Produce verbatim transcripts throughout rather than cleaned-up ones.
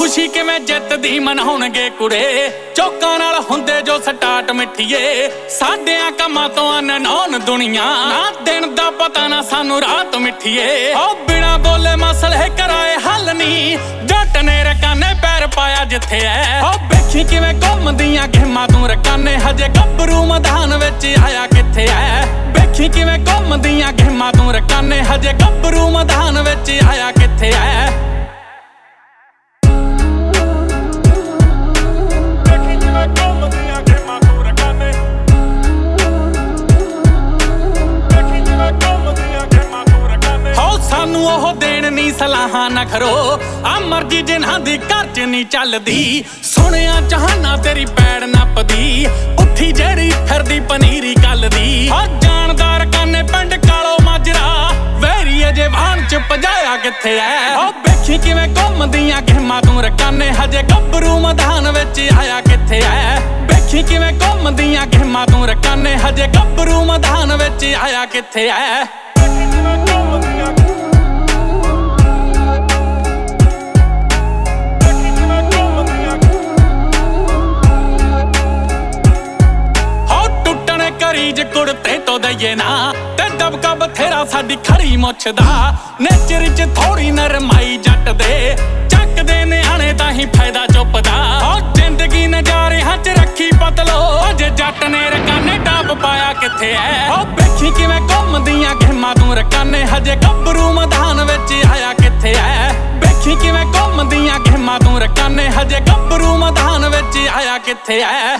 खुशी किवें जितदी मनाउणगे कुड़े चौकां नाल हुंदे जो स्टार्ट मिठीए साडियां कम्मां तो अननौन दुनिया ना दिन दा पता ना सानू रात मिठीए ओ बिना बोले मसले कराए हल नी जट ने रकाने पैर पाया जिथे है ओ वेखी किवें घुमदियां गेमां तू रकाने हजे गभरू मैदान विच आया किथे है वेखी किवें घुमदियां गेमां तू रकाने हजे गभरू मैदान विच आया किथे है सानू ओह देण नी सलाहां ना खरो आ मर्जी जिन्हां दी घर च नी चलदी सुनिया चाहना तेरी पैड़ नपदी उठी जेड़ी फिरदी पनीरी कल दी आ जानदार काने पिंड कालो माजरा वैरी अजे वाहन च भजाया किथे है ओ वेखी किवें घुमदियां गेमां तू रकाने हजे गभरू मैदान विच आया किथे है वेखी किवें घुमदियां गेमां तू रकाने हजे गभरू मैदान विच आया किथे है करीज कुड़ते तो दईए ना ते दबका बथेरा साडी खड़ी मुछ दा नेचर च थोड़ी नरमाई जट दे चकदे न्याणे ताही फायदा चुपदा ओ जिंदगी नजारे च रखी पतलो अजे जट ने रकाने टाप पाया किथे है ओ वेखी किवें घुमदियां गेमां तू रकाने हजे गभरू मैदान विच आया किथे है वेखी किवें घुमदियां गेमां तू रकाने हजे गभरू मैदान विच आया किथे है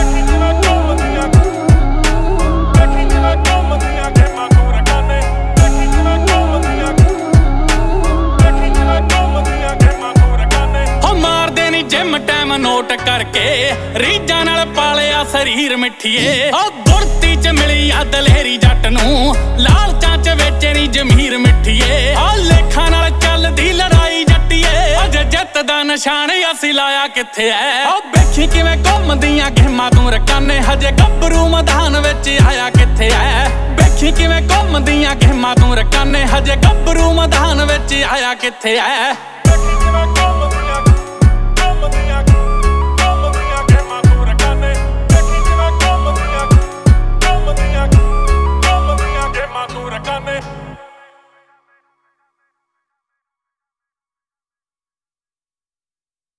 जिम टाइम नोट करके रीझां नाल पालिया शरीर मिठीए ओ गुरती च मिली आ दलेरी जट नू लालचां च वेचे नी जमीर मिठीए ओ लेखां नाल चलदी लड़ाई जट्टीए अजे जित दा निशान असीं लाया किथे है ओ वेखी किवें घुमदियां गेमां तू रकाने हजे गभरू मैदान विच आया किथे है वेखी किवें घुमदियां गेमां तू रकाने हजे गभरू मैदान विच आया किथे है।